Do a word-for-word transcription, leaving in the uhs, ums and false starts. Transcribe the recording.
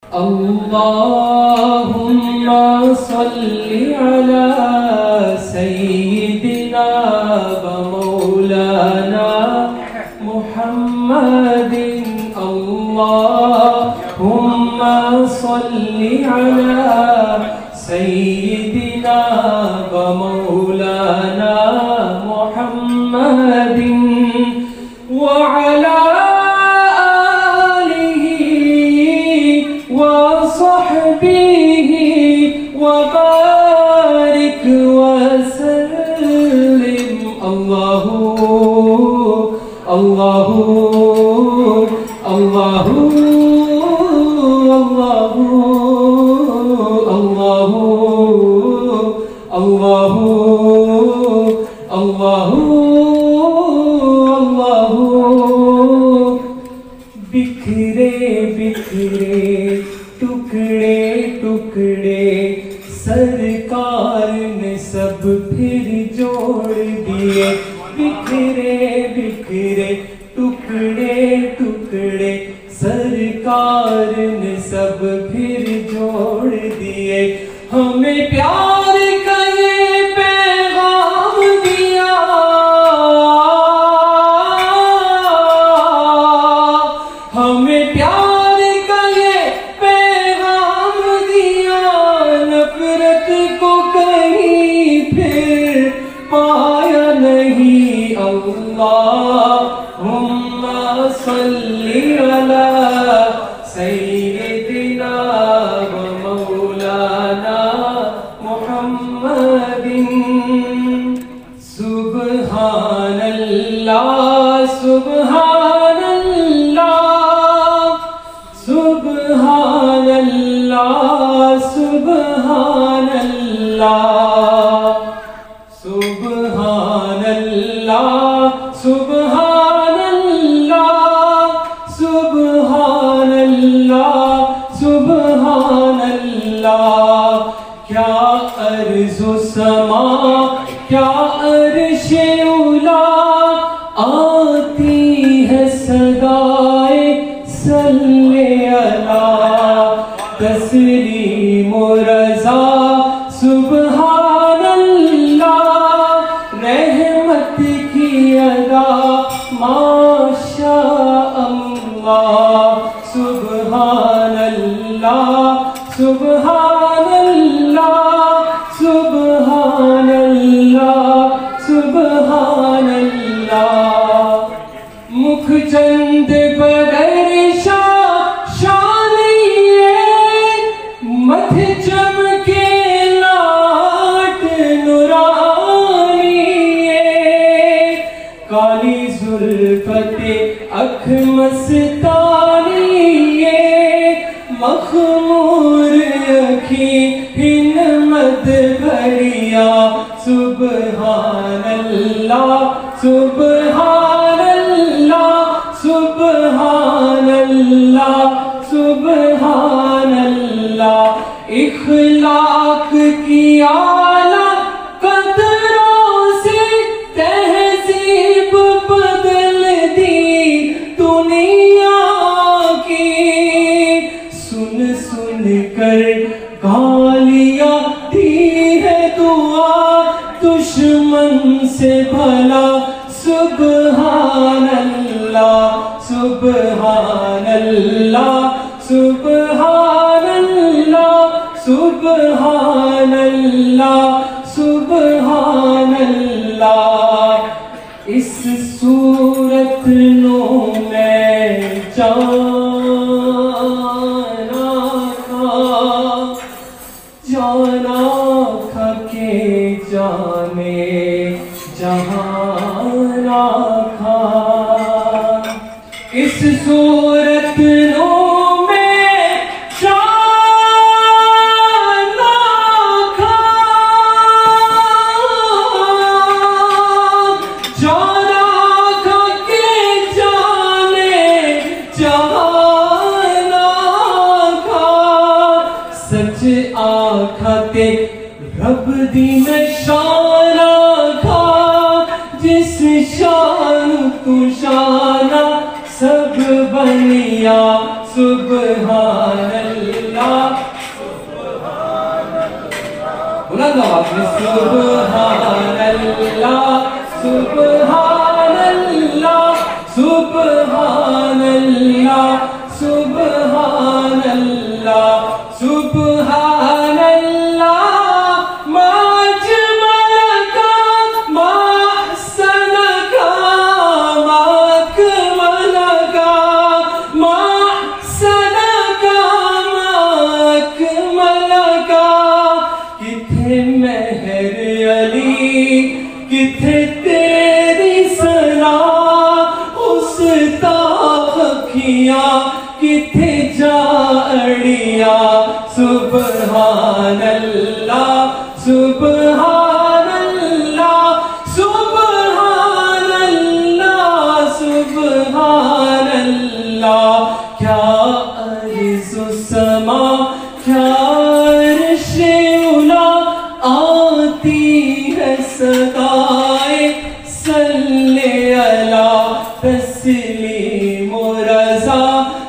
اللهم صل على سيدنا ومولانا محمد اللهم صل على سيدنا ومولانا محمد وعلى آله وصحبه وبارك وسلم الله الله الله الله الله الله اللہ بکھرے بکھرے ٹکڑے ٹکڑے سرکار نے سب پھر جوڑ دیے بکھرے بکھرے ٹکڑے ٹکڑے سرکار نے سب پھر جوڑ دیے ہمیں پیار کا یہ پیغام دیا ہمیں پیار کا یہ پیغام دیا نفرت کو کہیں پھر پایا نہیں اللہم صلی علی سیدنا و مولانا محمد سبحان اللہ سبحان اللہ سبحان اللہ سبحان اللہ سبحان اللہ سبحان اللہ سبحان اللہ سبحان اللہ کیا ارض و سما کیا عرش اولا آتی ہے صدائے صلی علی تسلیم و رضا سبحان اللہ رحمت کی ادا ماشاء اللہ سبحان اللہ سبحان اللہ سبحان اللہ سبحان اللہ مکھ چند بغیر شاہ شانیے متھ چمکے لاٹ نورانیے کالی زلفت اکھ مستانیے مخمور اکھی ہنمت بھریا سبحان اللہ سبحان اللہ سبحان اللہ سبحان اللہ اخلاق کی اعلیٰ قدروں سے تہذیب بدل دی دنیا کی سن سن کر گالیاں دی ہے دعا دشمن سے بھلا سبحان اللہ سبحان اللہ سبحان اللہ سبحان اللہ سبحان اللہ اس صورت نو میں جانا تھا جانا تھا کہ جانے جہانا تھا اس صورت نو میں جانا تھا جانا تھا کہ جانے جہانا تھا سچ آنکھا تے رب دی نشانہ تھا جس شان تو شانہ سب بنیا سبحان اللہ سبحان اللہ سبحان اللہ سبحان اللہ سبحان اللہ سبحان اللہ ما اجملک ما احسنک ما اکملک ما احسنک ما اکملک کتھے مہر علی کتھے تیری ثنا اس تاخیاں کتھے جا اڑیا سبحان اللہ سبحان اللہ سبحان اللہ سبحان اللہ کیا عرض و سما کیا عرش اولا آتی ہے صدائے صلی اللہ تسلیم و رضا